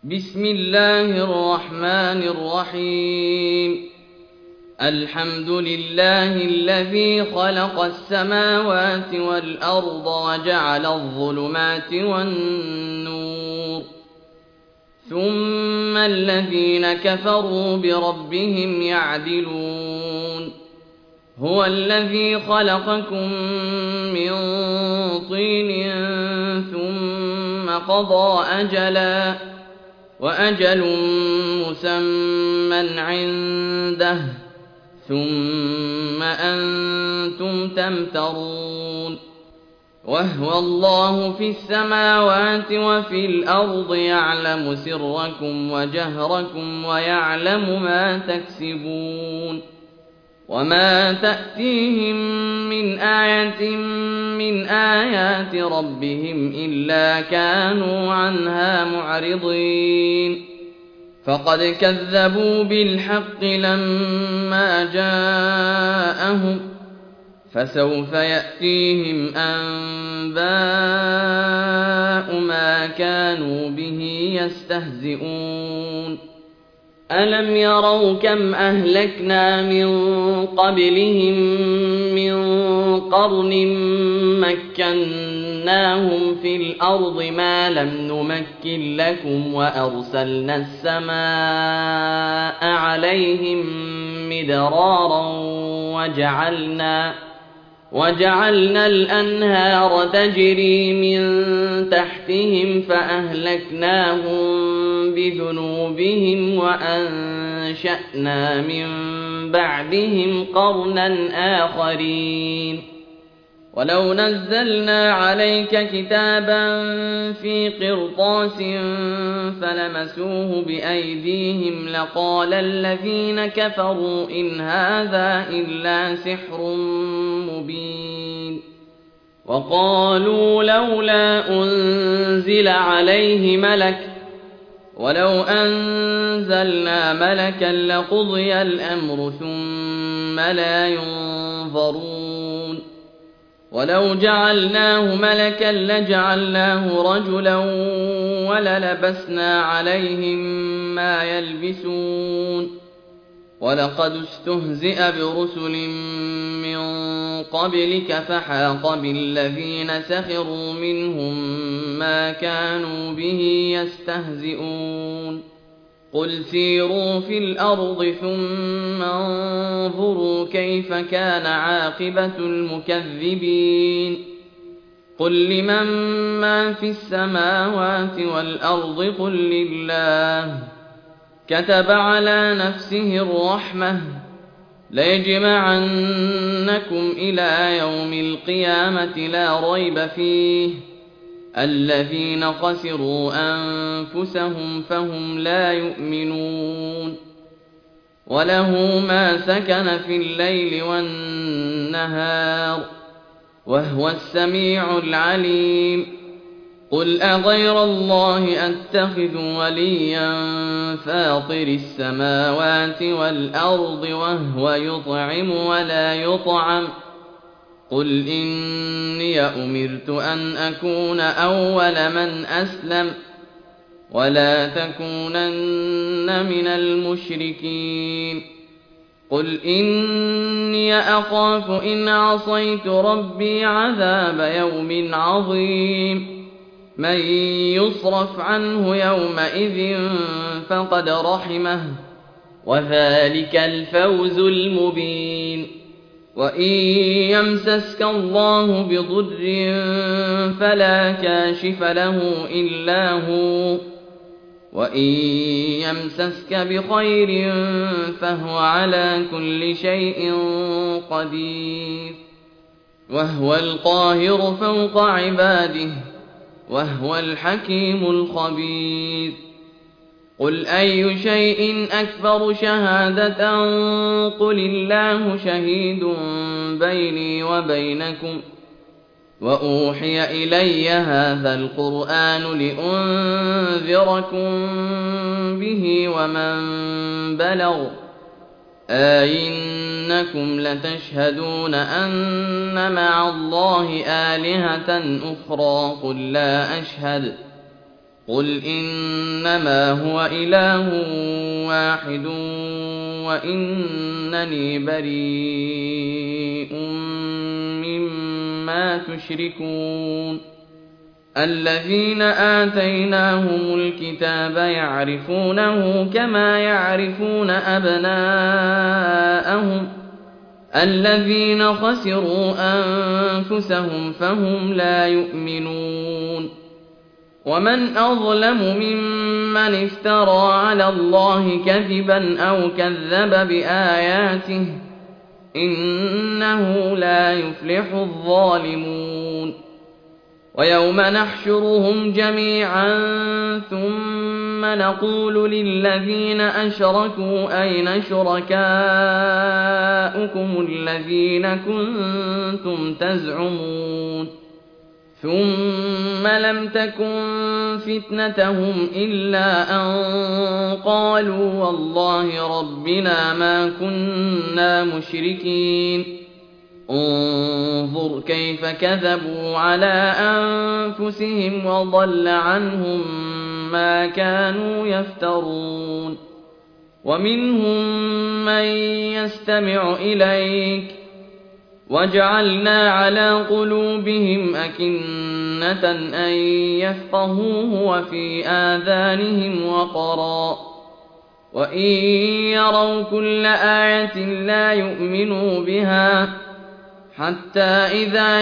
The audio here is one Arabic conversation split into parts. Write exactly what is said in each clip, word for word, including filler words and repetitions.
بسم الله الرحمن الرحيم الحمد لله الذي خلق السماوات والأرض وجعل الظلمات والنور ثم الذين كفروا بربهم يعدلون هو الذي خلقكم من طين ثم قضى أجلا وأجل مسمى عنده ثم أنتم تمترون وهو الله في السماوات وفي الأرض يعلم سركم وجهركم ويعلم ما تكسبون وما تأتيهم من آية من آيات ربهم إلا كانوا عنها معرضين فقد كذبوا بالحق لما جاءهم فسوف يأتيهم أنباء ما كانوا به يستهزئون ألم يروا كم أهلكنا من قبلهم من قرن مكناهم في الأرض ما لم نمكن لكم وأرسلنا السماء عليهم مدرارا وجعلنا وجعلنا الأنهار تجري من تحتهم فأهلكناهم بذنوبهم وأنشأنا من بعدهم قرنا آخرين ولو نزلنا عليك كتابا في قرطاس فلمسوه بأيديهم لقال الذين كفروا إن هذا إلا سحر مبين وقالوا لولا أنزل عليه ملك ولو أنزلنا ملكا لقضي الأمر ثم لا ينظرون ولو جعلناه ملكا لجعلناه رجلا وللبسنا عليهم ما يلبسون ولقد استهزئ برسل من قبلك فحاق بالذين سخروا منهم ما كانوا به يستهزئون قل سيروا في الأرض ثم انظروا كيف كان عاقبة المكذبين قل لمن ما في السماوات والأرض قل لله كتب على نفسه الرحمة ليجمعنكم إلى يوم القيامة لا ريب فيه الذين خسروا أنفسهم فهم لا يؤمنون وله ما سكن في الليل والنهار وهو السميع العليم قل أغير الله أتخذ وليا فاطر السماوات والأرض وهو يطعم ولا يطعم قل إني أمرت أن أكون أول من أسلم ولا تكونن من المشركين قل إني أخاف إن عصيت ربي عذاب يوم عظيم من يصرف عنه يومئذ فقد رحمه وذلك الفوز المبين وإن يمسسك الله بضر فلا كاشف له إلا هو وإن يمسسك بخير فهو على كل شيء قدير وهو القاهر فوق عباده وهو الحكيم الخبير قل أي شيء أكبر شهادة قل الله شهيد بيني وبينكم وأوحي إلي هذا القرآن لأنذركم به ومن بلغ أئنكم لتشهدون أن مع الله آلهة أخرى قل لا أشهد قل إنما هو إله واحد وإنني بريء مما تشركون الذين آتيناهم الكتاب يعرفونه كما يعرفون أبناءهم الذين خسروا أنفسهم فهم لا يؤمنون ومن أظلم ممن افترى على الله كذبا أو كذب بآياته إنه لا يفلح الظالمون ويوم نحشرهم جميعا ثم نقول للذين أشركوا أين شركاؤكم الذين كنتم تزعمون ثم لم تكن فتنتهم إلا أن قالوا والله ربنا ما كنا مشركين انظر كيف كذبوا على أنفسهم وضل عنهم ما كانوا يفترون ومنهم من يستمع إليك وجعلنا على قلوبهم أكنة أن يفقهوه وفي آذانهم وقرا وإن يروا كل آية لا يؤمنوا بها حتى إذا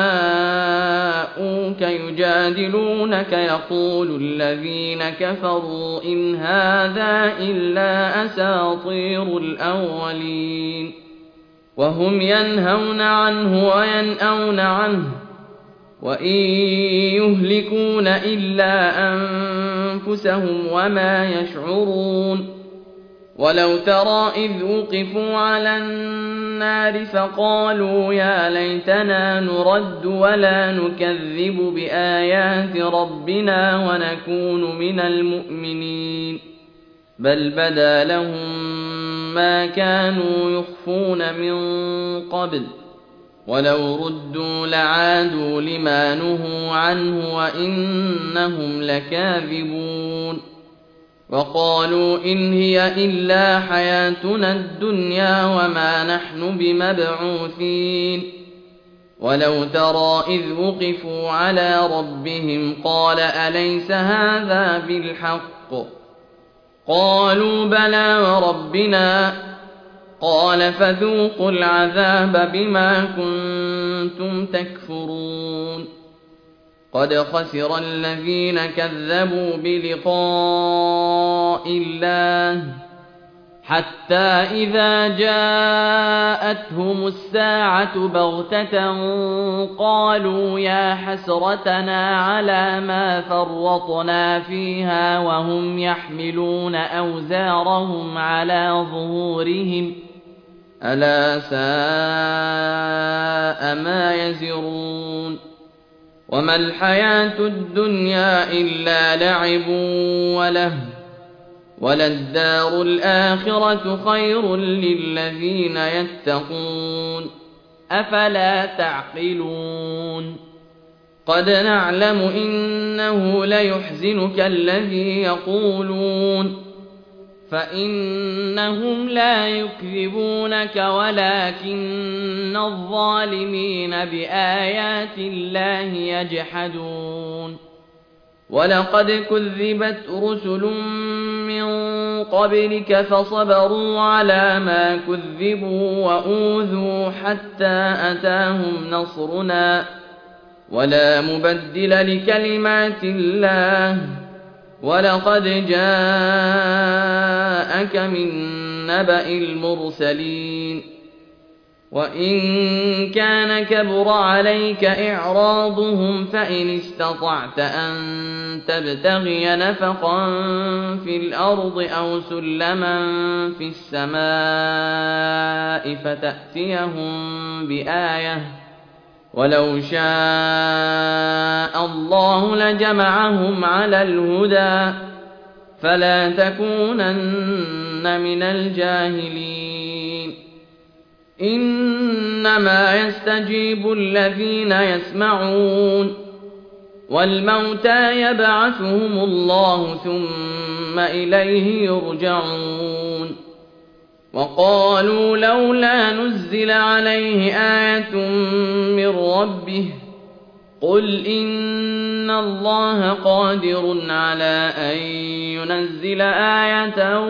جاءوك يجادلونك يقول الذين كفروا إن هذا إلا أساطير الأولين وهم ينهون عنه وينأون عنه وإن يهلكون إلا أنفسهم وما يشعرون ولو ترى إذ وقفوا على النار فقالوا يا ليتنا نرد ولا نكذب بآيات ربنا ونكون من المؤمنين بل بدا لهم ما كانوا يخفون من قبل ولو ردوا لعادوا لما نهوا عنه وإنهم لكاذبون وقالوا إن هي إلا حياتنا الدنيا وما نحن بمبعوثين ولو ترى إذ وقفوا على ربهم قال أليس هذا بالحق قالوا بلى وربنا قال فذوقوا العذاب بما كنتم تكفرون قد خسر الذين كذبوا بلقاء الله حتى إذا جاءتهم الساعة بغتة قالوا يا حسرتنا على ما فرطنا فيها وهم يحملون أوزارهم على ظهورهم ألا ساء ما يزرون وما الحياة الدنيا إلا لعب وله وللدار الآخرة خير للذين يتقون أفلا تعقلون قد نعلم إنه ليحزنك الذي يقولون فإنهم لا يكذبونك ولكن الظالمين بآيات الله يجحدون ولقد كذبت رسل من قبلك فصبروا على ما كذبوا وأوذوا حتى أتاهم نصرنا ولا مبدل لكلمات الله ولقد جاءك من نبأ المرسلين وإن كان كبر عليك إعراضهم فإن استطعت أن تبتغي نفقا في الأرض أو سلما في السماء فتأتيهم بآية ولو شاء الله لجمعهم على الهدى فلا تكونن من الجاهلين إنما يستجيب الذين يسمعون والموتى يبعثهم الله ثم إليه يرجعون وقالوا لولا نزل عليه آية من ربه قل إن الله قادر على أن ينزل آية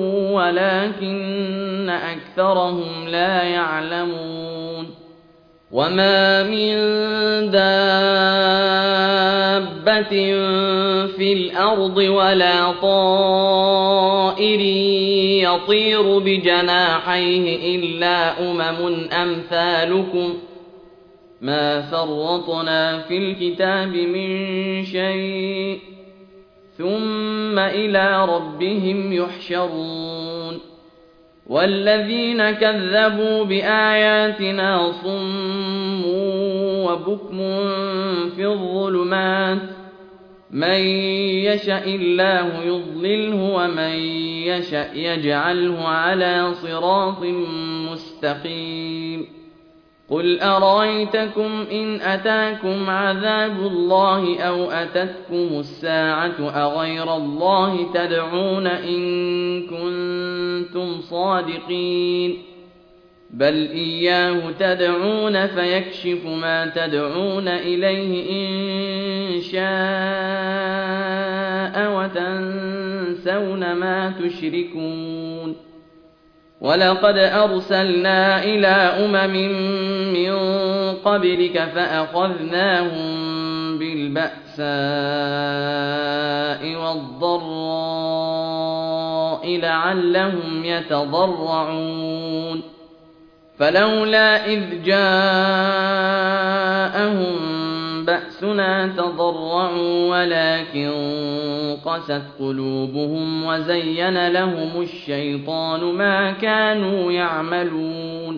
ولكن أكثرهم لا يعلمون وما من دابة في الأرض ولا طائر يطير بجناحيه إلا أمم أمثالكم ما فرطنا في الكتاب من شيء ثم إلى ربهم يحشرون والذين كذبوا بآياتنا صم وبكم في الظلمات من يشأ الله يضلله ومن يشأ يجعله على صراط مستقيم قل أرأيتكم إن أتاكم عذاب الله أو أتتكم الساعة أغير الله تدعون إن كنتم صادقين بل إياه تدعون فيكشف ما تدعون إليه إن شاء وتنسون ما تشركون ولقد أرسلنا إلى أمم من قبلك فأخذناهم بالبأساء والضراء لعلهم يتضرعون فلولا إذ جاءهم بأسنا تضرعوا ولكن قست قلوبهم وزين لهم الشيطان ما كانوا يعملون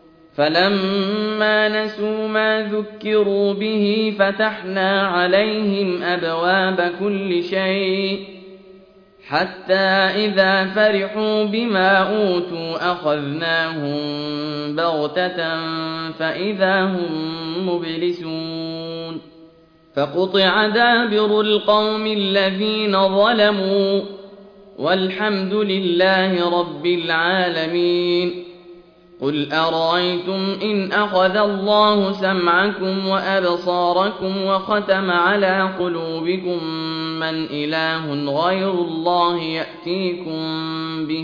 فلما نسوا ما ذكروا به فتحنا عليهم أبواب كل شيء حتى إذا فرحوا بما أوتوا أخذناهم بغتة فإذا هم مبلسون فقطع دابر القوم الذين ظلموا والحمد لله رب العالمين قل أرأيتم إن أخذ الله سمعكم وأبصاركم وختم على قلوبكم من إله غير الله يأتيكم به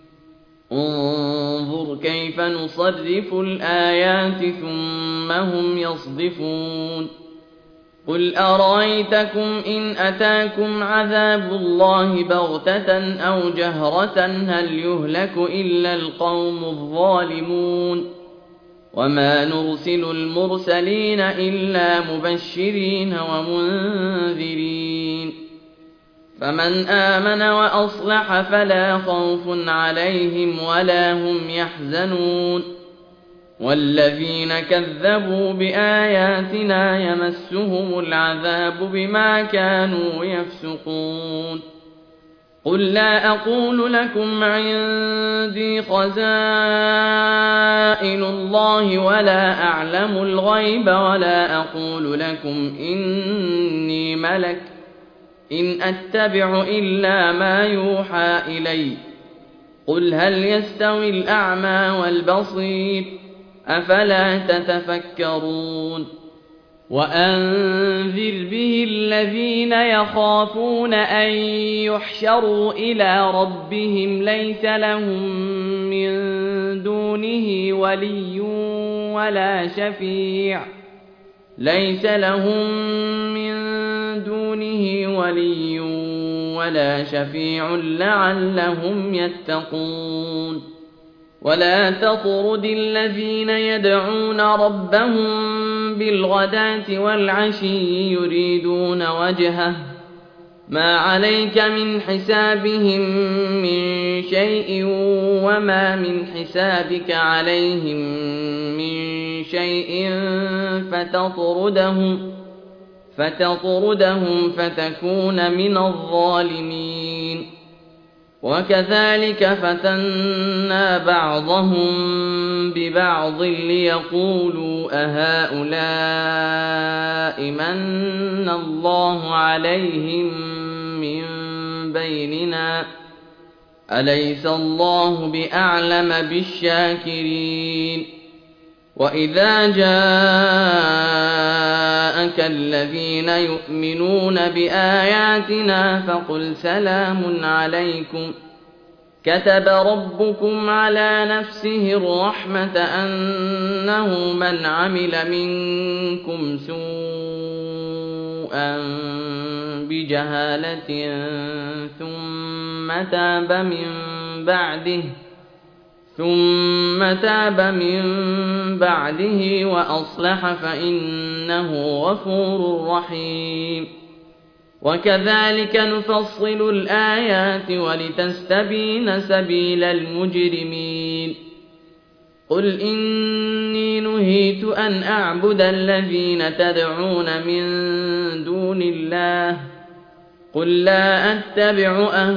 انظر كيف نصرف الآيات ثم هم يصدفون قل أرأيتكم إن أتاكم عذاب الله بغتة أو جهرة هل يهلك إلا القوم الظالمون وما نرسل المرسلين إلا مبشرين ومنذرين فمن آمن وأصلح فلا خوف عليهم ولا هم يحزنون والذين كذبوا بآياتنا يمسهم العذاب بما كانوا يفسقون قل لا أقول لكم عندي خزائن الله ولا أعلم الغيب ولا أقول لكم إني ملك إن أتبع إلا ما يوحى إلي قل هل يستوي الأعمى والبصير أفلا تتفكرون وأنذر به الذين يخافون أن يحشروا إلى ربهم ليس لهم من دونه ولي ولا شفيع ليس لهم من دونه ولي ولا شفيع لعلهم يتقون ولا تطرد الذين يدعون ربهم بالغداة والعشي يريدون وجهه ما عليك من حسابهم من شيء وما من حسابك عليهم من شيء فتطردهم فتطردهم فتكون من الظالمين وكذلك فتنا بعضهم ببعض ليقولوا أهؤلاء من الله عليهم من بيننا أليس الله بأعلم بالشاكرين وإذا جاءك الذين يؤمنون بآياتنا فقل سلام عليكم كتب ربكم على نفسه الرحمة أنه من عمل منكم سوءا بجهالة ثم تاب من بعده ثم تاب من بعده وأصلح فإنه غفور رحيم وكذلك نفصل الآيات ولتستبين سبيل المجرمين قل إني نهيت أن أعبد الذين تدعون من دون الله قل لا أتبع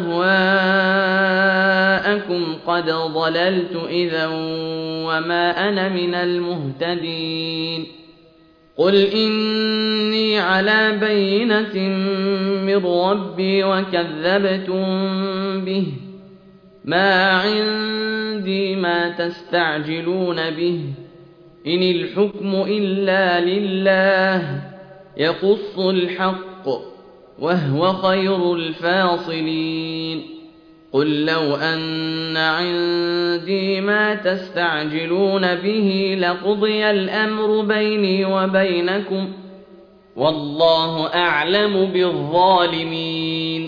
أهواءكم قد ضللت إذا وما أنا من المهتدين قل إني على بينة من ربي وكذبتم به ما عندي ما تستعجلون به إن الحكم إلا لله يقص الحق وهو خير الفاصلين قل لو أن عندي ما تستعجلون به لقضي الأمر بيني وبينكم والله أعلم بالظالمين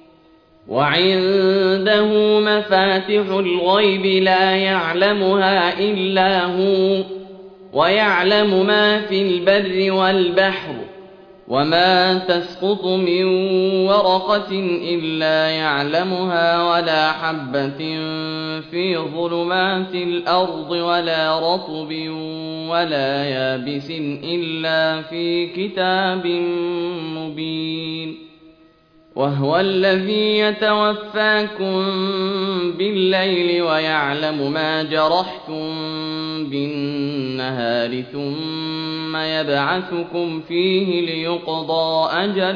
وعنده مفاتح الغيب لا يعلمها إلا هو ويعلم ما في البر والبحر وما تسقط من ورقة إلا يعلمها ولا حبة في ظلمات الأرض ولا رطب ولا يابس إلا في كتاب مبين وهو الذي يتوفاكم بالليل ويعلم ما جرحتم بالنهار ثم يبعثكم فيه ليقضى أجل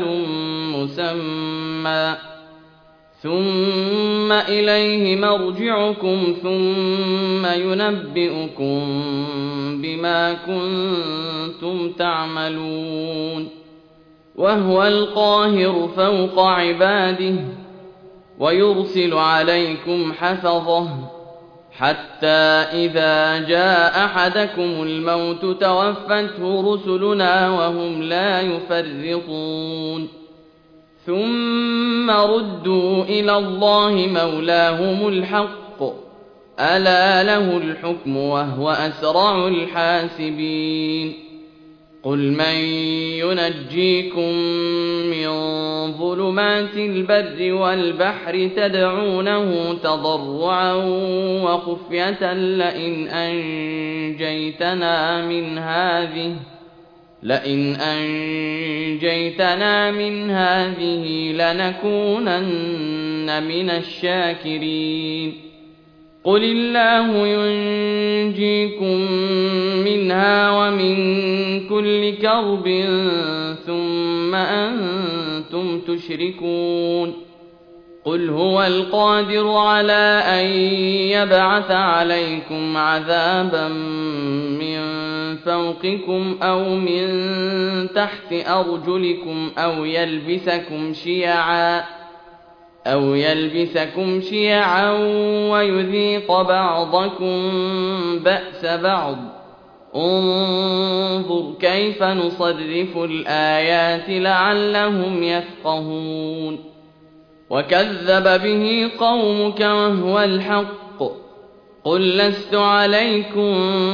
مسمى ثم إليه مرجعكم ثم ينبئكم بما كنتم تعملون وهو القاهر فوق عباده ويرسل عليكم حفظه حتى إذا جاء أحدكم الموت توفته رسلنا وهم لا يفرطون ثم ردوا إلى الله مولاهم الحق ألا له الحكم وهو أسرع الحاسبين قل من ينجيكم من ظلمات البر والبحر تدعونه تضرعا وخفية لئن أنجيتنا من هذه لئن أنجيتنا من هذه لنكونن من الشاكرين قل الله ينجيكم منها ومن كل كرب ثم أنتم تشركون قل هو القادر على أن يبعث عليكم عذابا من فوقكم أو من تحت أرجلكم أو يلبسكم شيعا أو يلبسكم شيعا ويذيق بعضكم بأس بعض انظر كيف نصرف الآيات لعلهم يفقهون وكذب به قومك وهو الحق قل لست عليكم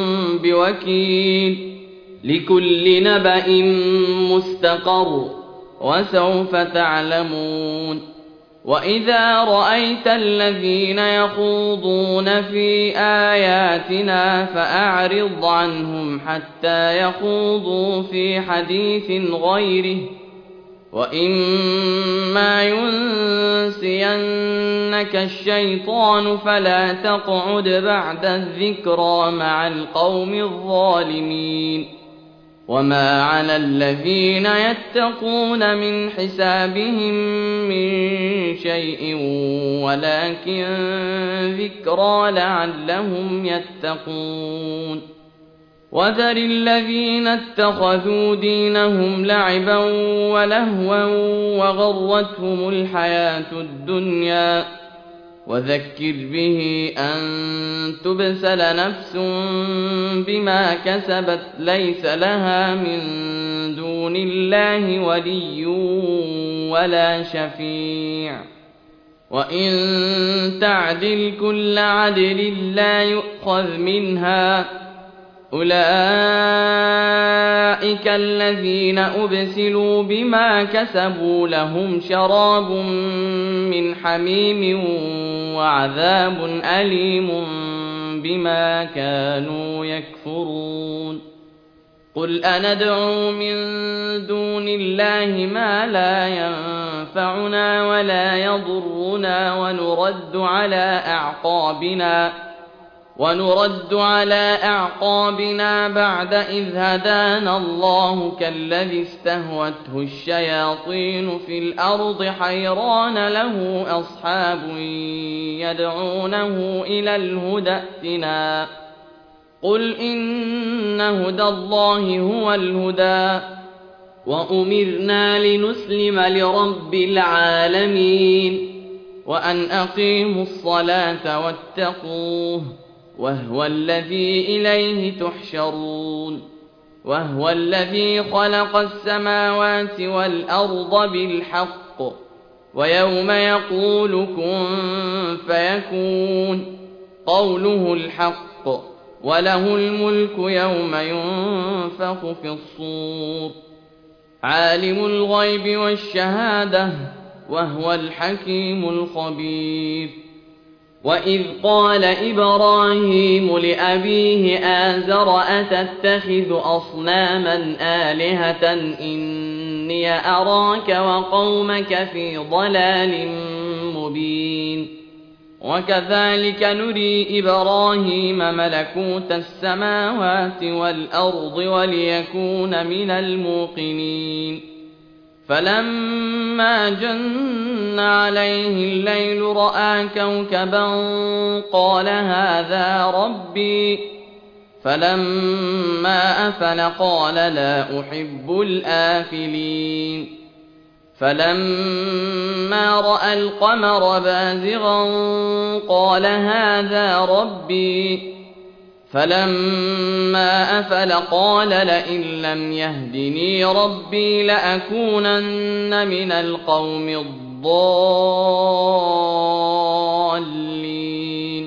بوكيل لكل نبأ مستقر وسوف تعلمون وإذا رأيت الذين يخوضون في آياتنا فأعرض عنهم حتى يخوضوا في حديث غيره وإما ينسينك الشيطان فلا تقعد بعد الذكرى مع القوم الظالمين وما على الذين يتقون من حسابهم من شيء ولكن ذكرى لعلهم يتقون وذر الذين اتخذوا دينهم لعبا ولهوا وغرتهم الحياة الدنيا وذكر به أن تبسل نفس بما كسبت ليس لها من دون الله ولي ولا شفيع وإن تعدل كل عدل لا يؤخذ منها أولئك الذين أبسلوا بما كسبوا لهم شراب من حميم وعذاب أليم بما كانوا يكفرون قل أندعو من دون الله ما لا ينفعنا ولا يضرنا ونرد على أعقابنا ونرد على أعقابنا بعد إذ هدانا الله كالذي استهوته الشياطين في الأرض حيران له أصحاب يدعونه إلى الهدى ائتنا قل إن هدى الله هو الهدى وأمرنا لنسلم لرب العالمين وأن أقيموا الصلاة واتقوه وهو الذي إليه تحشرون وهو الذي خلق السماوات والأرض بالحق ويوم يقول كن فيكون قوله الحق وله الملك يوم ينفخ في الصور عالم الغيب والشهادة وهو الحكيم الخبير وإذ قال إبراهيم لأبيه آزر أتتخذ أصناما آلهة إني أراك وقومك في ضلال مبين وكذلك نري إبراهيم ملكوت السماوات والأرض وليكون من الموقنين فلما جن عليه الليل رأى كوكبا قال هذا ربي فلما أفل قال لا أحب الآفلين فلما رأى القمر بازغا قال هذا ربي فلما أفل قال لئن لم يهدني ربي لأكونن من القوم الضالين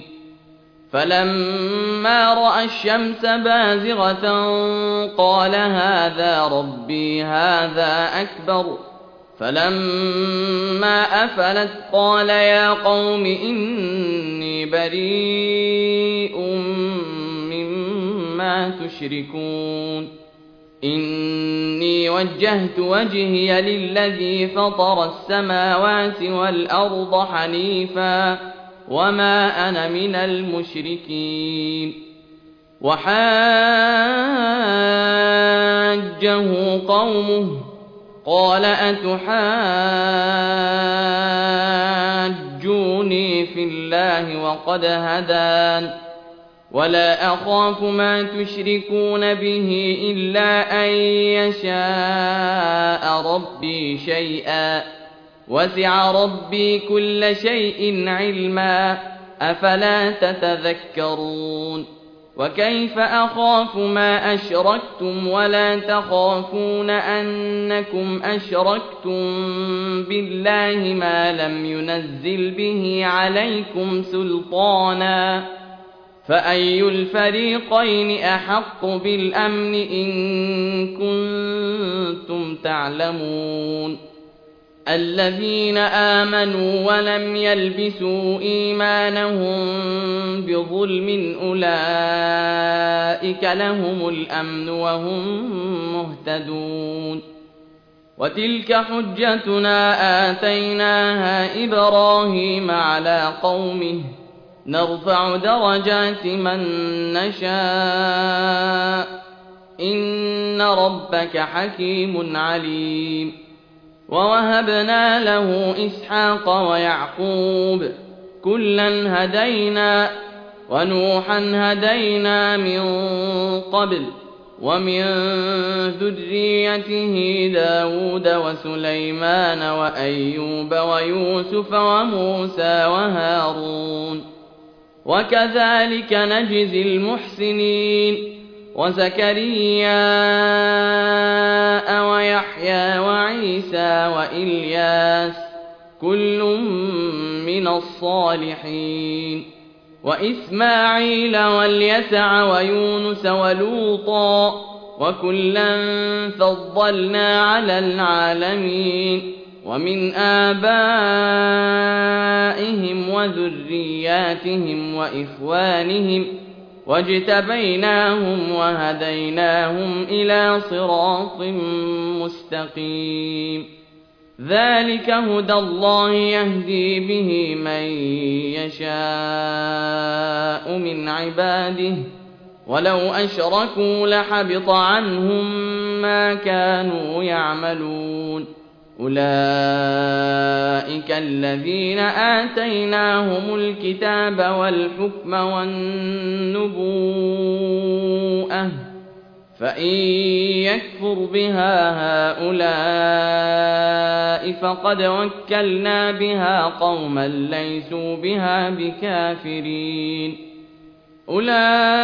فلما رأى الشمس بازغة قال هذا ربي هذا أكبر فلما أفلت قال يا قوم إني بريء مما تشركون إني وجهت وجهي للذي فطر السماوات والأرض حنيفا وما أنا من المشركين وحاجه قومه قال أتحاجوني في الله وقد هدان ولا أخاف ما تشركون به إلا أن يشاء ربي شيئا وسع ربي كل شيء علما أفلا تتذكرون وكيف أخاف ما أشركتم ولا تخافون أنكم أشركتم بالله ما لم ينزل به عليكم سلطانا فأي الفريقين أحق بالأمن إن كنتم تعلمون الذين آمنوا ولم يلبسوا إيمانهم بظلم أولئك لهم الأمن وهم مهتدون وتلك حجتنا آتيناها إبراهيم على قومه نرفع درجات من نشاء إن ربك حكيم عليم. ووهبنا له إسحاق ويعقوب كلا هدينا ونوحا هدينا من قبل ومن ذريته داود وسليمان وأيوب ويوسف وموسى وهارون وكذلك نجزي المحسنين وزكريا ويحيى وعيسى وإلياس كل من الصالحين وإسماعيل واليسع ويونس ولوطا وكلا فضلنا على العالمين ومن آبائهم وذرياتهم وإخوانهم واجتبيناهم وهديناهم إلى صراط مستقيم ذلك هدى الله يهدي به من يشاء من عباده ولو أشركوا لحبط عنهم ما كانوا يعملون أولئك الذين آتيناهم الكتاب والحكم والنبوءة فإن يكفر بها هؤلاء فقد وكلنا بها قوما ليسوا بها بكافرين أولئك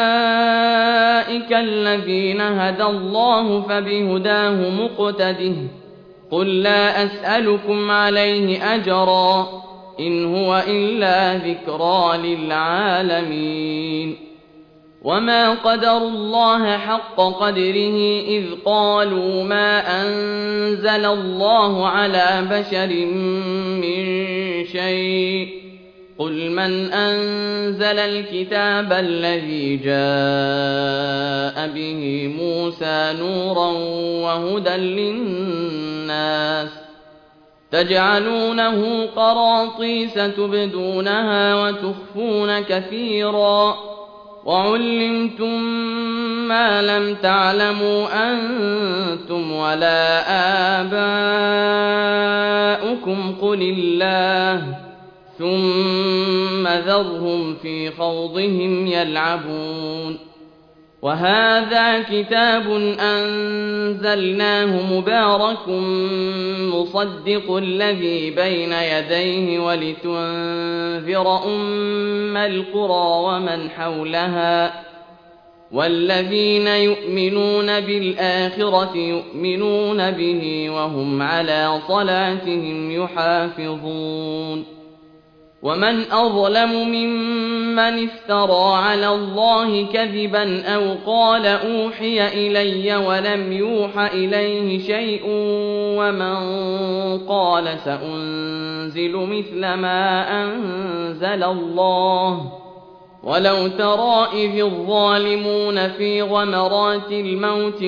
الذين هدى الله فبهداه مقتده قل لا أسألكم عليه أجرا إن هو إلا ذكرى للعالمين وما قدروا الله حق قدره إذ قالوا ما أنزل الله على بشر من شيء قل من أنزل الكتاب الذي جاء به موسى نورا وهدى للناس تجعلونه قراطيس تبدونها وتخفون كثيرا وعلمتم ما لم تعلموا أنتم ولا آباؤكم قل الله ثم ذرهم في خوضهم يلعبون وهذا كتاب أنزلناه مبارك مصدق الذي بين يديه ولتنذر أم القرى ومن حولها والذين يؤمنون بالآخرة يؤمنون به وهم على صلاتهم يحافظون ومن أظلم ممن افترى على الله كذبا أو قال أوحي إلي ولم يوح إليه شيء ومن قال سأنزل مثل ما أنزل الله ولو ترى إذ الظالمون في غمرات الموت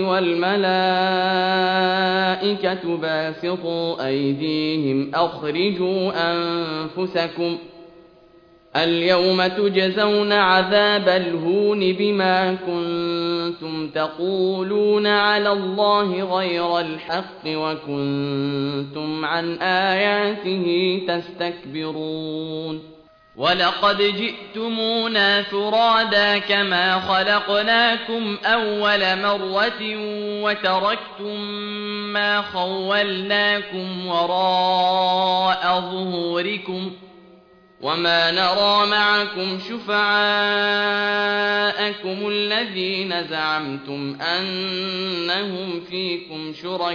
والملائكة باسطوا أيديهم أخرجوا أنفسكم اليوم تجزون عذاب الهون بما كنتم تقولون على الله غير الحق وكنتم عن آياته تستكبرون ولقد جئتمونا فرادا كما خلقناكم أول مرة وتركتم ما خولناكم وراء ظهوركم وما نرى معكم شفعاءكم الذين زعمتم أنهم فيكم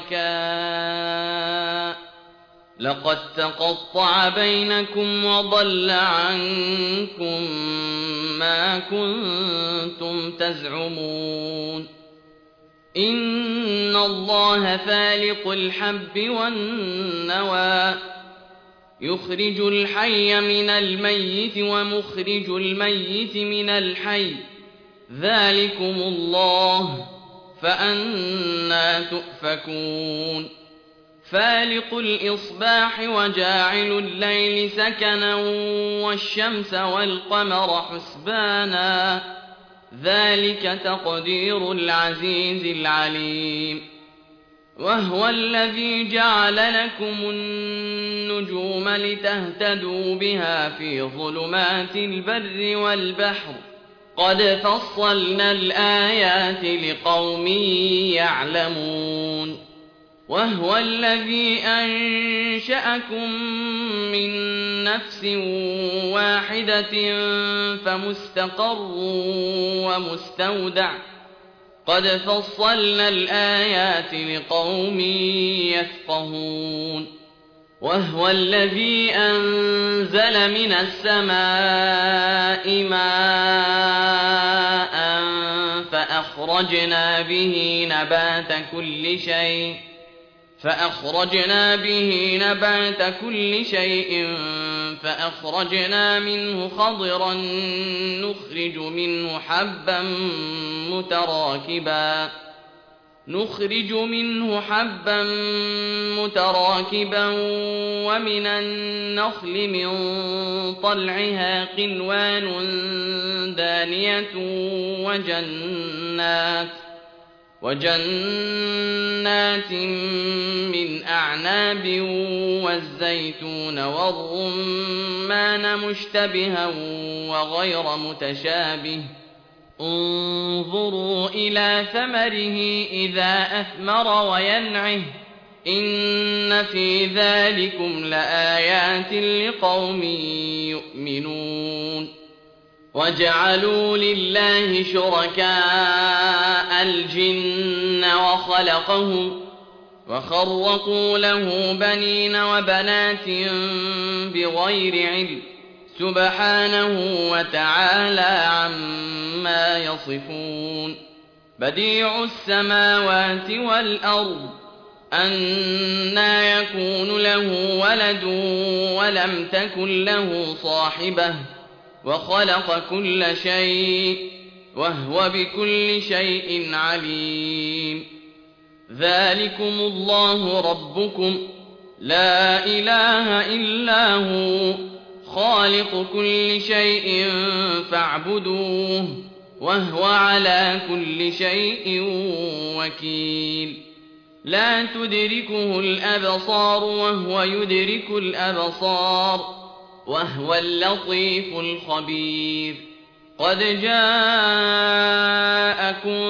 شركاء لقد تقطع بينكم وضل عنكم ما كنتم تزعمون إن الله فالق الحب والنوى يخرج الحي من الميت ومخرج الميت من الحي ذلكم الله فأنى تؤفكون فالق الإصباح وجاعل الليل سكنا والشمس والقمر حسبانا ذلك تقدير العزيز العليم وهو الذي جعل لكم النجوم لتهتدوا بها في ظلمات البر والبحر قد فصلنا الآيات لقوم يعلمون وهو الذي أنشأكم من نفس واحدة فمستقر ومستودع قد فصلنا الآيات لقوم يفقهون وهو الذي أنزل من السماء ماء فأخرجنا به نبات كل شيء فأخرجنا به نبات كل شيء فأخرجنا منه خضرا نخرج منه حبا متراكبا نخرج منه حبا متراكبا ومن النخل من طلعها قنوان دانية وجنات وجنات من أعناب والزيتون والرمان مشتبها وغير متشابه انظروا إلى ثمره إذا أثمر وينعه إن في ذلكم لآيات لقوم يؤمنون وجعلوا لله شركاء الجن وخلقهم وخرقوا له بنين وبنات بغير علم سبحانه وتعالى عما يصفون بديع السماوات والأرض أنى يكون له ولد ولم تكن له صاحبة وخلق كل شيء وهو بكل شيء عليم ذلكم الله ربكم لا إله إلا هو خالق كل شيء فاعبدوه وهو على كل شيء وكيل لا تدركه الأبصار وهو يدرك الأبصار وهو اللطيف الخبير قد جاءكم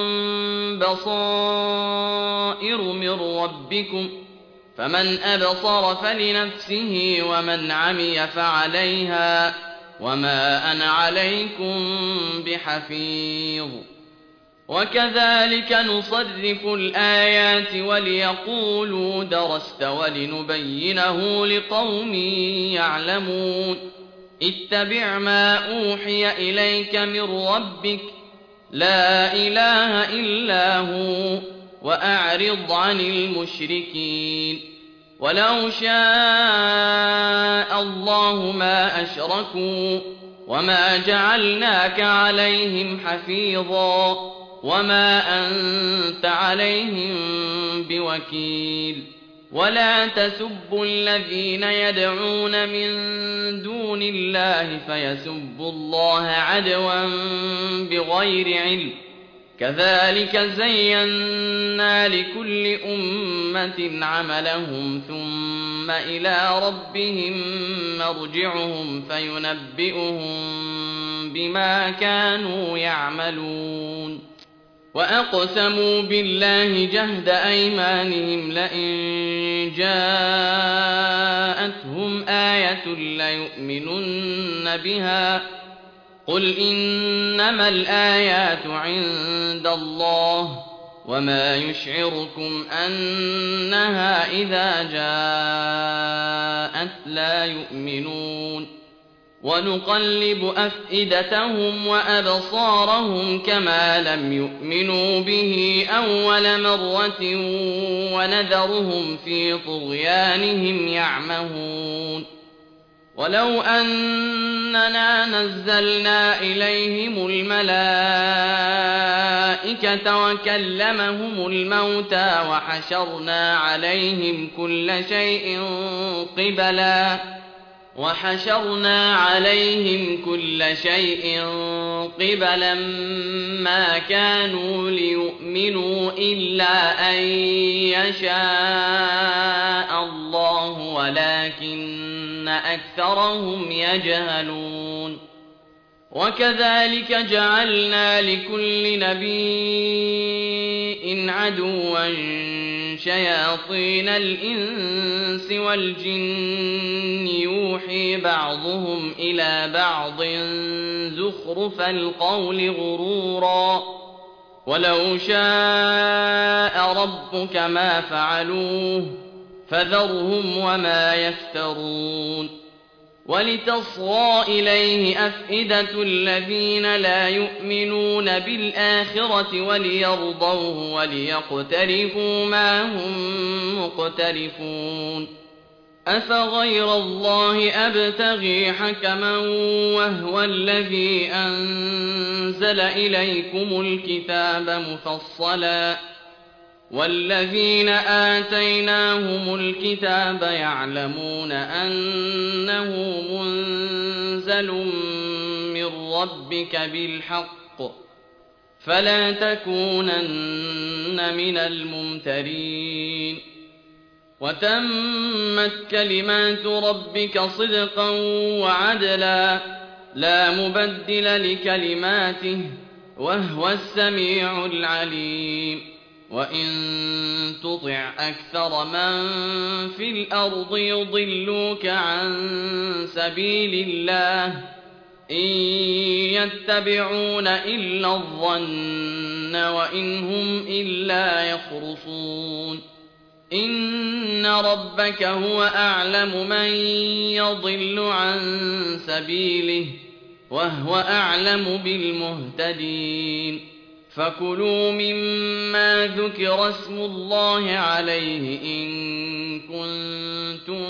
بصائر من ربكم فمن أبصر فلنفسه ومن عمي فعليها وما أنا عليكم بحفيظ وكذلك نصرف الآيات وليقولوا درست ولنبينه لقوم يعلمون اتبع ما أوحي إليك من ربك لا إله إلا هو وأعرض عن المشركين ولو شاء الله ما أشركوا وما جعلناك عليهم حفيظا وما أنت عليهم بوكيل ولا تسبوا الذين يدعون من دون الله فيسبوا الله عدوا بغير علم كذلك زينا لكل أمة عملهم ثم إلى ربهم مرجعهم فينبئهم بما كانوا يعملون وأقسموا بالله جهد أيمانهم لئن جاءتهم آية ليؤمنن بها قل إنما الآيات عند الله وما يشعركم أنها إذا جاءت لا يؤمنون ونقلب أفئدتهم وأبصارهم كما لم يؤمنوا به أول مرة ونذرهم في طغيانهم يعمهون ولو أننا نزلنا إليهم الملائكة الْمَلَائِكَةَ وَكَلَّمَهُمُ الْمَوْتَىٰ وَحَشَرْنَا عَلَيْهِمْ كُلَّ شَيْءٍ قِبَلًا وَحَشَرْنَا عَلَيْهِمْ كُلَّ شَيْءٍ قِبَلًا مَّا كَانُوا لِيُؤْمِنُوا إِلَّا أَن يَشَاءَ اللَّهُ وَلَٰكِنَّ أَكْثَرَهُمْ يَجْهَلُونَ وَكَذَٰلِكَ جَعَلْنَا لِكُلِّ نَبِيٍّ عَدُوًّا شَيَاطِينَ الْإِنسِ وَالْجِنِّ يُوحِي بَعْضُهُمْ إِلَىٰ بَعْضٍ زُخْرُفَ الْقَوْلِ غُرُورًا وَلَوْ شَاءَ رَبُّكَ مَا فَعَلُوهُ فَذَرْهُمْ وَمَا يَفْتَرُونَ وَلِتَصْغَىٰ إِلَيْهِ أَفْئِدَةُ الَّذِينَ لَا يُؤْمِنُونَ بِالْآخِرَةِ وَلِيَرْضَوْهُ وَلِيَقْتَرِفُوا مَا هُم مُّقْتَرِفُونَ أَفَغَيْرَ اللَّهِ أَبْتَغِي حَكَمًا وَهُوَ الَّذِي أَنزَلَ إِلَيْكُمُ الْكِتَابَ مُفَصَّلًا وَالَّذِينَ آتَيْنَاهُمُ الْكِتَابَ يَعْلَمُونَ أَنَّهُ مُنزَلٌ مِّن رَّبِّكَ بِالْحَقِّ فَلَا تَكُونَنَّ مِنَ الْمُمْتَرِينَ وَتَمَّتْ كَلِمَاتُ رَبِّكَ صِدْقًا وَعَدْلًا لَّا مُبَدِّلَ لِكَلِمَاتِهِ وَهُوَ السَّمِيعُ الْعَلِيمُ وَإِن تُطِعْ أَكْثَرَ مَن فِي الْأَرْضِ يُضِلُّوكَ عَن سَبِيلِ اللَّهِ إِن يَتَّبِعُونَ إِلَّا الظَّنَّ وَإِنْ هُمْ إِلَّا يَخْرُصُونَ إِنَّ رَبَّكَ هُوَ أَعْلَمُ مَن يَضِلُّ عَن سَبِيلِهِ وَهُوَ أَعْلَمُ بِالْمُهْتَدِينَ فَكُلُوا مِمَّا ذُكِرَ اسْمُ اللَّهِ عَلَيْهِ إِن كُنتُم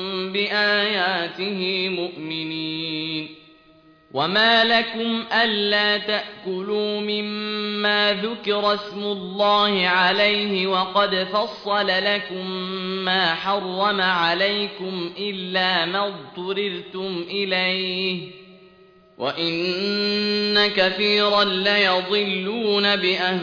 بِآيَاتِهِ مُؤْمِنِينَ وَمَا لَكُمْ أَلَّا تَأْكُلُوا مِمَّا ذُكِرَ اسْمُ اللَّهِ عَلَيْهِ وَقَدْ فَصَّلَ لَكُم مَّا حَرَّمَ عَلَيْكُمْ إِلَّا مَا اضْطُرِرْتُمْ إِلَيْهِ وَإِنَّ كَثِيرًا لَّيَضِلُّونَ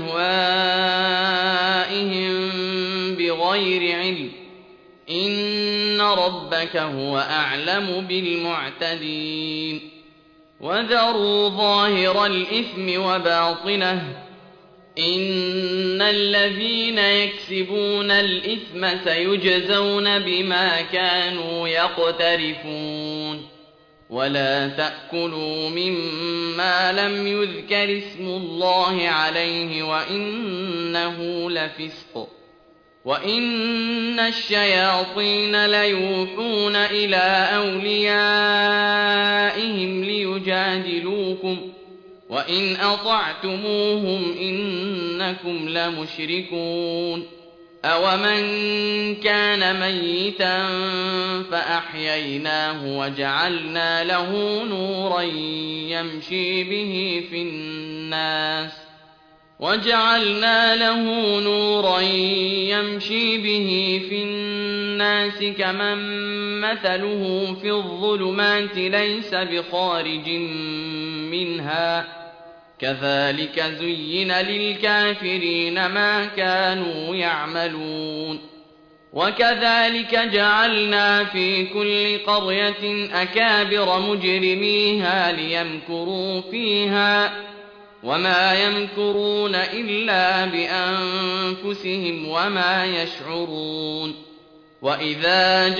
بِأَهْوَائِهِم بِغَيْرِ عِلْمٍ إِنَّ رَبَّكَ هُوَ أَعْلَمُ بِالْمُعْتَدِينَ وَذَرُوا ظَاهِرَ الْإِثْمِ وَبَاطِنَهُ إِنَّ الَّذِينَ يَكْسِبُونَ الْإِثْمَ سَيُجْزَوْنَ بِمَا كَانُوا يَقْتَرِفُونَ وَلَا تَأْكُلُوا مِمَّا لَمْ يُذْكَرِ اسْمُ اللَّهِ عَلَيْهِ وَإِنَّهُ لَفِسْقٌ وَإِنَّ الشَّيَاطِينَ لَيُوحُونَ إِلَىٰ أَوْلِيَائِهِمْ لِيُجَادِلُوكُمْ وَإِنْ أَطَعْتُمُوهُمْ إِنَّكُمْ لَمُشْرِكُونَ أَوَمَن كَانَ مَيِّتًا فَأَحْيَيْنَاهُ وَجَعَلْنَا لَهُ نُورًا يَمْشِي بِهِ فِي النَّاسِ وَجَعَلْنَا لَهُ نُورًا يَمْشِي بِهِ فِي النَّاسِ كَمَن مَّثَلُهُ فِي الظُّلُمَاتِ لَيْسَ بِخَارِجٍ مِّنْهَا كَذَٰلِكَ زُيِّنَ لِلْكَافِرِينَ مَا كَانُوا يَعْمَلُونَ وَكَذَٰلِكَ جَعَلْنَا فِي كُلِّ قَرْيَةٍ أَكَابِرَ مُجْرِمِيهَا لِيَمْكُرُوا فِيهَا وَمَا يَمْكُرُونَ إِلَّا بِأَنفُسِهِمْ وَمَا يَشْعُرُونَ وَإِذَا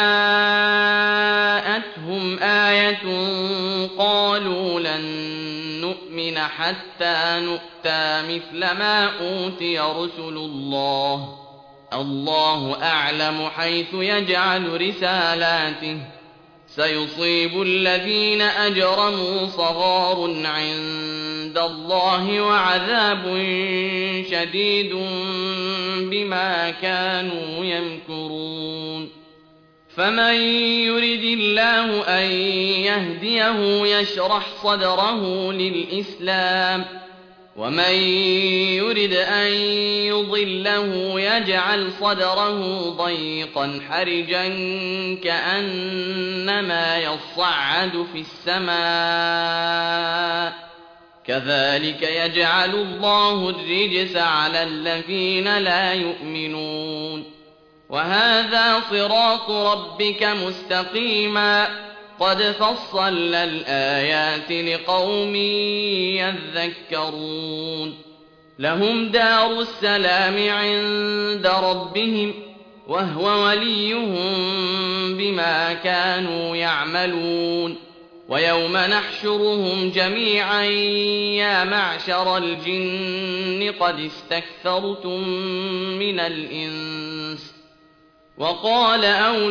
جَاءَتْهُمْ آيَةٌ قَالُوا لَن نُّؤْمِنَ حَتَّىٰ نُؤْتَىٰ مِثْلَ مَا أُوتِيَ رُسُلُ اللَّهِ اللَّهُ أَعْلَمُ حَيْثُ يَجْعَلُ رِسَالَاتِهِ سَيُصِيبُ الَّذِينَ أَجْرَمُوا صَغَارٌ عِندَ اللَّهِ وَعَذَابٌ شَدِيدٌ بِمَا كَانُوا يَمْكُرُونَ فَمَن يُرِدِ اللَّهُ أَن يَهْدِيَهُ يَشْرَحْ صَدْرَهُ لِلْإِسْلَامِ ومن يرد أن يضله يجعل صدره ضيقا حرجا كأنما يصعد في السماء كذلك يجعل الله الرجس على الذين لا يؤمنون وهذا صراط ربك مستقيما قد فصلنا الآيات لقوم يذكرون لهم دار السلام عند ربهم وهو وليهم بما كانوا يعملون ويوم نحشرهم جميعا يا معشر الجن قد استكثرتم من الإنس وقال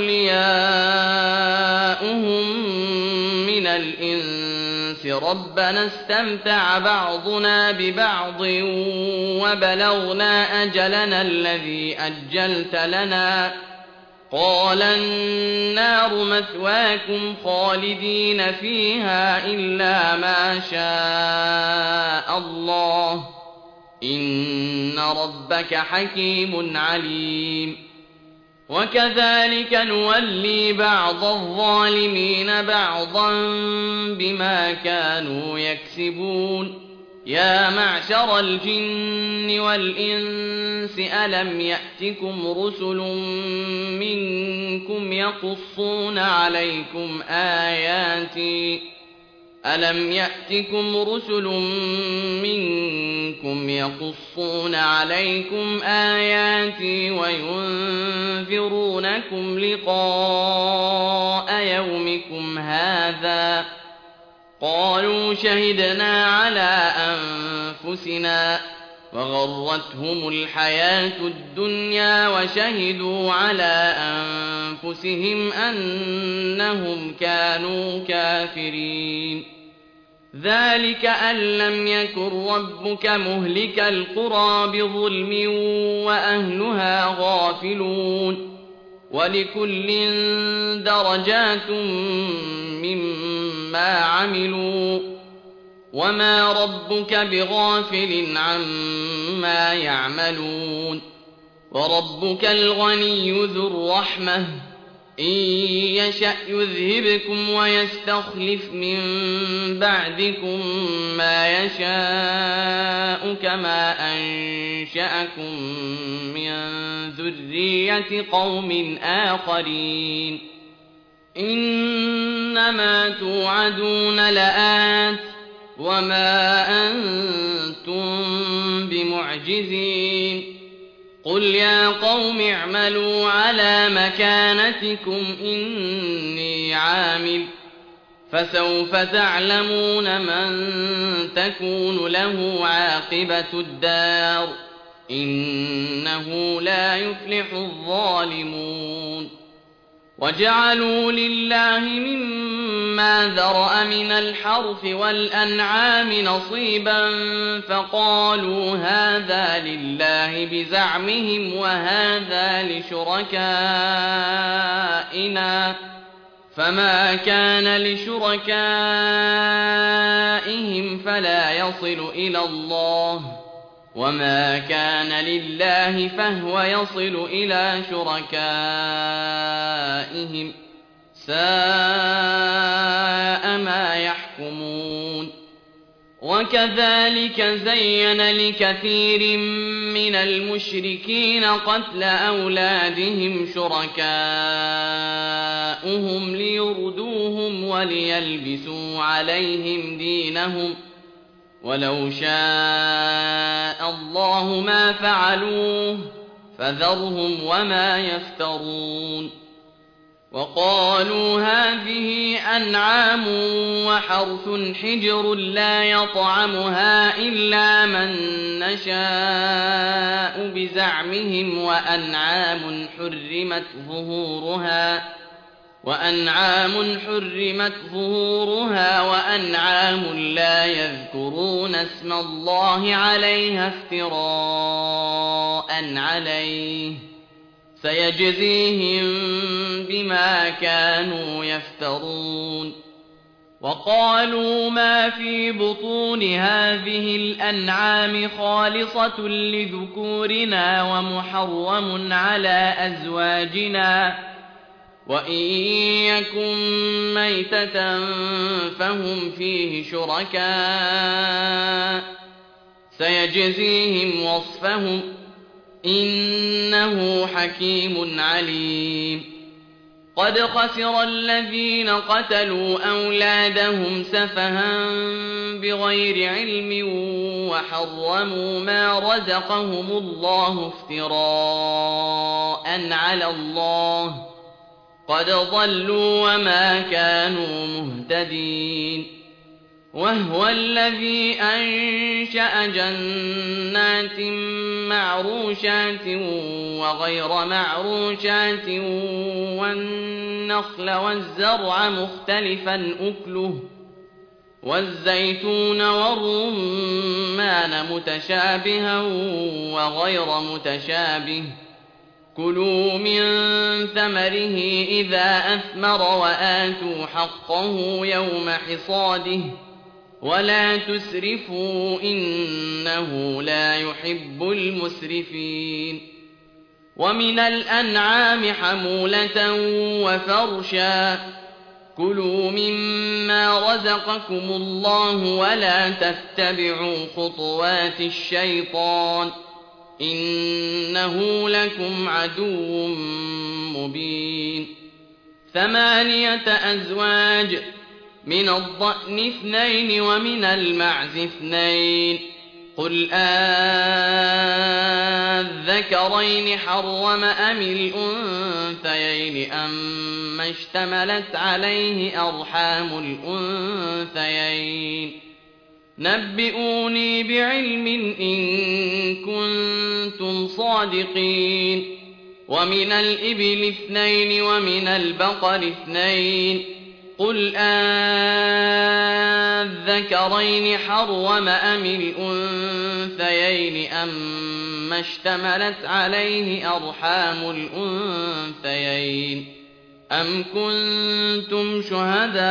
أولياؤهم من الإنس ربنا استمتع بعضنا ببعض وبلغنا أجلنا الذي أجلت لنا قال النار مثواكم خالدين فيها إلا ما شاء الله إن ربك حكيم عليم وكذلك نولي بعض الظالمين بعضا بما كانوا يكسبون يا معشر الجن والإنس ألم يأتكم رسل منكم يقصون عليكم آياتي ألم يأتكم رسل منكم يقصون عليكم آياتي وينذرونكم لقاء يومكم هذا قالوا شهدنا على أنفسنا وغرتهم الحياة الدنيا وشهدوا على أنفسهم أنهم كانوا كافرين ذلك أن لم يكن ربك مهلك القرى بظلم وأهلها غافلون ولكل درجات مما عملوا وما ربك بغافل عما يعملون وربك الغني ذو الرحمة إن يشأ يذهبكم ويستخلف من بعدكم ما يشاء كما أنشأكم من ذرية قوم آخرين إنما توعدون لآت وما أنتم بمعجزين قل يا قوم اعملوا على مكانتكم إني عامل فسوف تعلمون من تكون له عاقبة الدار إنه لا يفلح الظالمون وجعلوا لله مما ذرأ من الحرث والأنعام نصيبا فقالوا هذا لله بزعمهم وهذا لشركائنا فما كان لشركائهم فلا يصل إلى الله وما كان لله فهو يصل إلى شركائهم ساء ما يحكمون وكذلك زين لكثير من المشركين قتل أولادهم شركاؤهم ليردوهم وليلبسوا عليهم دينهم ولو شاء الله ما فعلوه فذرهم وما يفترون وقالوا هذه أنعام وحرث حجر لا يطعمها إلا من نشاء بزعمهم وأنعام حرمت ظهورها وأنعام حرمت ظهورها وأنعام لا يذكرون اسم الله عليها افتراء عليه سيجزيهم بما كانوا يفترون وقالوا ما في بطون هذه الأنعام خالصة لذكورنا ومحرم على أزواجنا وإن يكن ميتة فهم فيه شركاء سيجزيهم وصفهم إنه حكيم عليم. قد خسر الذين قتلوا أولادهم سفها بغير علم وحرموا ما رزقهم الله افتراء على الله قد ضلوا وما كانوا مهتدين. وهو الذي أنشأ جنات معروشات وغير معروشات والنخل والزرع مختلفا أكله والزيتون والرمان متشابها وغير متشابه كلوا من ثمره إذا أثمر وآتوا حقه يوم حصاده ولا تسرفوا إنه لا يحب المسرفين. ومن الأنعام حمولة وفرشا كلوا مما رزقكم الله ولا تتبعوا خطوات الشيطان إنه لكم عدو مبين. ثمانية أزواج من الضأن اثنين ومن المعز اثنين قل آذكرين حرم أم الأنثيين أما اشتملت عليه أرحام الأنثيين نبئوني بعلم إن كنتم صادقين. ومن الإبل اثنين ومن البقر اثنين قل آذكرين حرم أم الأنثيين أما اشتملت عليه أرحام الأنثيين أم كنتم شهداء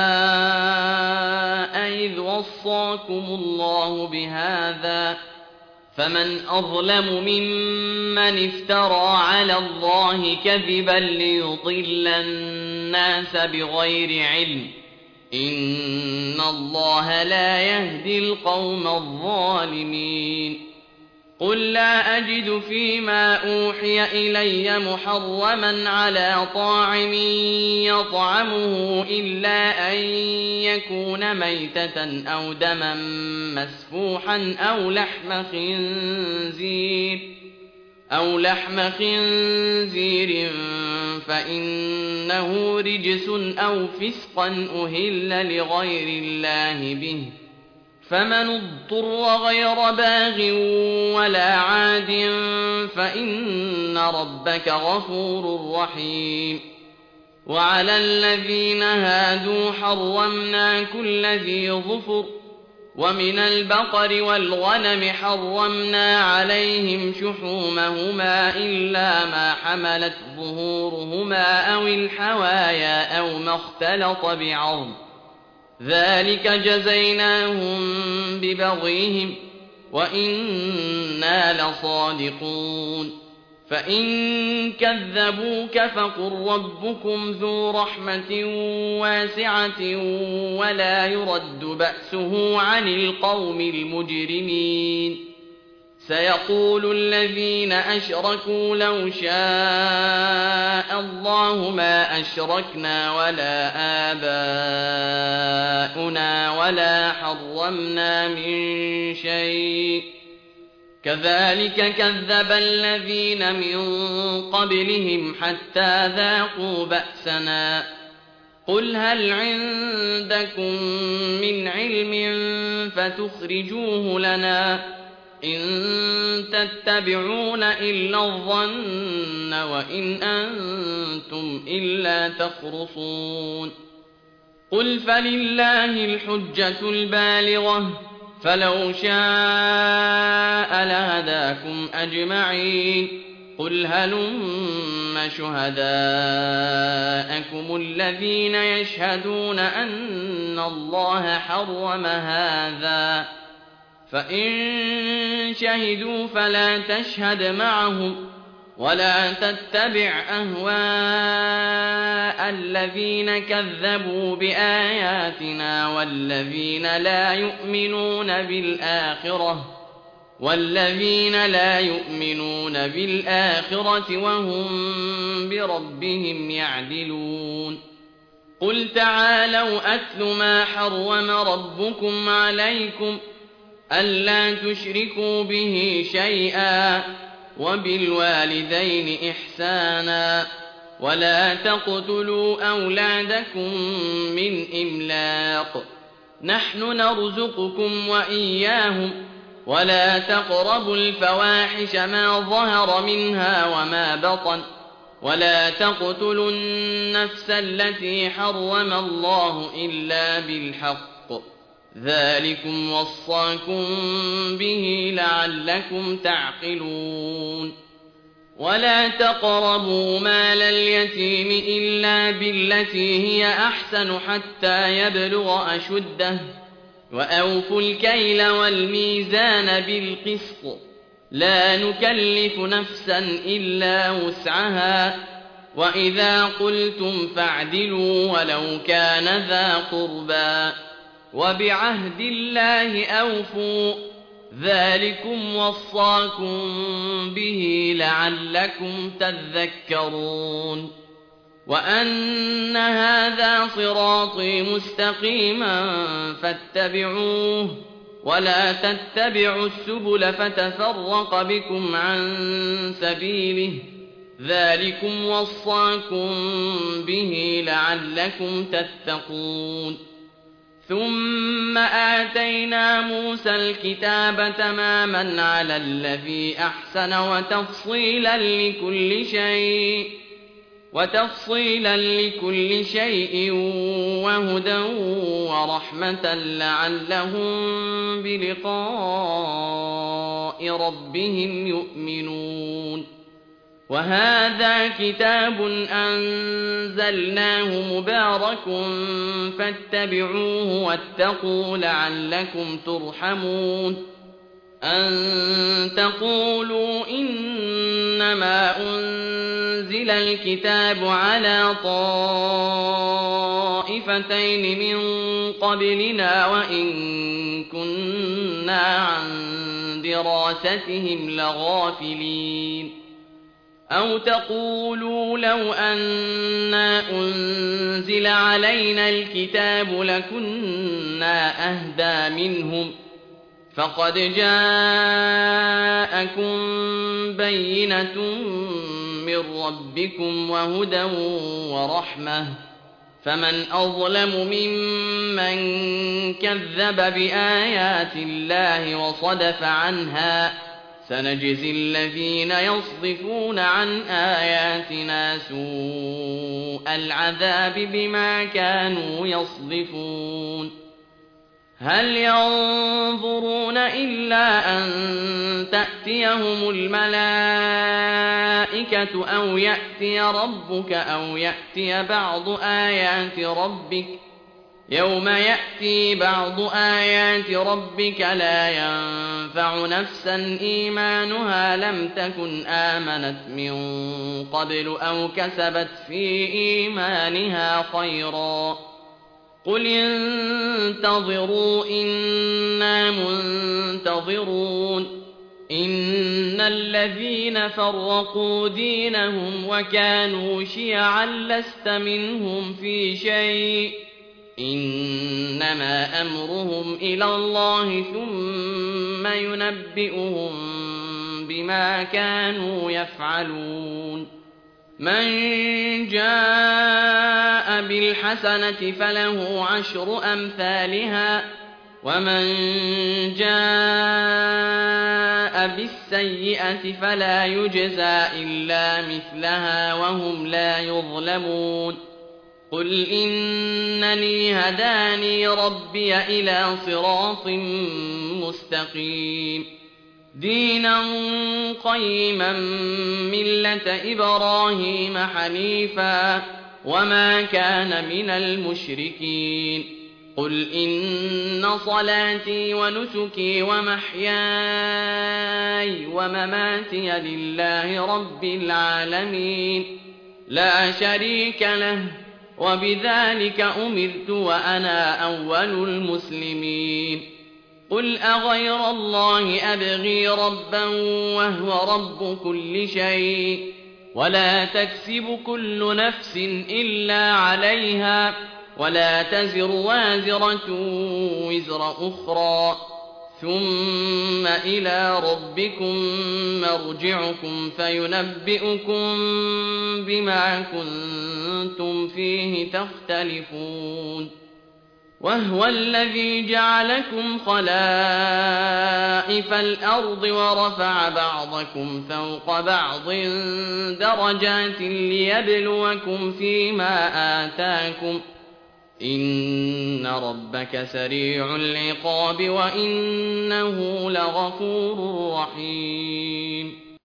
إذ وصاكم الله بهذا فمن أظلم ممن افترى على الله كذبا ليضل الناس بغير علم إن الله لا يهدي القوم الظالمين. قل لا أجد فيما أوحي إلي محرما على طاعم يطعمه إلا أن يكون ميتة أو دما مسفوحا أو لحم خنزير أو لحم خنزير فإنه رجس أو فسقا أهل لغير الله به فمن اضطر غير باغ ولا عاد فإن ربك غفور رحيم. وعلى الذين هادوا حرمنا كل ذي ظفر ومن البقر والغنم حرمنا عليهم شحومهما إلا ما حملت ظهورهما أو الحوايا أو ما اختلط بعظم ذلك جزيناهم ببغيهم وإنا لصادقون. فإن كذبوك فقل ربكم ذو رحمة واسعة ولا يرد بأسه عن القوم المجرمين. سيقول الذين أشركوا لو شاء الله ما أشركنا ولا آباؤنا ولا حرمنا من شيء كذلك كذب الذين من قبلهم حتى ذاقوا بأسنا. قل هل عندكم من علم فتخرجوه لنا إن تتبعون إلا الظن وإن أنتم إلا تخرصون. قل فلله الحجة البالغة فلو شاء لهداكم أجمعين قل هلم شهداءكم الذين يشهدون أن الله حرم هذا فإن شهدوا فلا تشهد معهم ولا تتبع أهواء الذين كذبوا بآياتنا والذين لا يؤمنون بالآخرة والذين لا يؤمنون بالآخرة وهم بربهم يعدلون قل تعالوا أتل ما حرم ربكم عليكم ألا تشركوا به شيئا وبالوالدين إحسانا ولا تقتلوا أولادكم من إملاق نحن نرزقكم وإياهم ولا تقربوا الفواحش ما ظهر منها وما بطن ولا تقتلوا النفس التي حرم الله إلا بالحق ذلكم وصاكم به لعلكم تعقلون ولا تقربوا مال اليتيم إلا بالتي هي أحسن حتى يبلغ أشده وأوفوا الكيل والميزان بالقسط لا نكلف نفسا إلا وسعها وإذا قلتم فاعدلوا ولو كان ذا قربى وبعهد الله أوفوا ذلكم وصاكم به لعلكم تذكرون وأن هذا صراطي مستقيما فاتبعوه ولا تتبعوا السبل فتفرق بكم عن سبيله ذلكم وصاكم به لعلكم تتقون ثم آتينا موسى الكتاب تماما على الذي أحسن وتفصيلا لكل شيء وتفصيلا لكل شيء وهدى ورحمة لعلهم بلقاء ربهم يؤمنون وهذا كتاب أنزلناه مبارك فاتبعوه واتقوا لعلكم ترحمون أن تقولوا إنما أنزل الكتاب على طائفتين من قبلنا وإن كنا عن دراستهم لغافلين أو تقولوا لو أنا أنزل علينا الكتاب لكنا أهدى منهم فقد جاءكم بينة من ربكم وهدى ورحمة فمن أظلم ممن كذب بآيات الله وصدف عنها سنجزي الذين يصدفون عن آياتنا سوء العذاب بما كانوا يصدفون هل ينظرون إلا أن تأتيهم الملائكة أو يأتي ربك أو يأتي بعض آيات ربك يوم يأتي بعض آيات ربك لا ينفع نفسا إيمانها لم تكن آمنت من قبل أو كسبت في إيمانها خيرا قل انتظروا إنا منتظرون إن الذين فرقوا دينهم وكانوا شيعا لست منهم في شيء إنما أمرهم إلى الله ثم ينبئهم بما كانوا يفعلون من جاء بالحسنة فله عشر أمثالها ومن جاء بالسيئة فلا يجزى إلا مثلها وهم لا يظلمون قل إنني هداني ربي إلى صراط مستقيم دينا قيما ملة إبراهيم حنيفا وما كان من المشركين قل إن صلاتي ونسكي ومحياي ومماتي لله رب العالمين لا شريك له وبذلك أمرت وأنا أول المسلمين قل أغير الله أبغي ربا وهو رب كل شيء ولا تكسب كل نفس إلا عليها ولا تزر وازرة وزر أخرى ثم إلى ربكم مرجعكم فينبئكم بما كنتم فيه تختلفون وهو الذي جعلكم خلائف الأرض ورفع بعضكم فوق بعض درجات ليبلوكم فيما آتاكم إن ربك سريع العقاب وإنه لغفور رحيم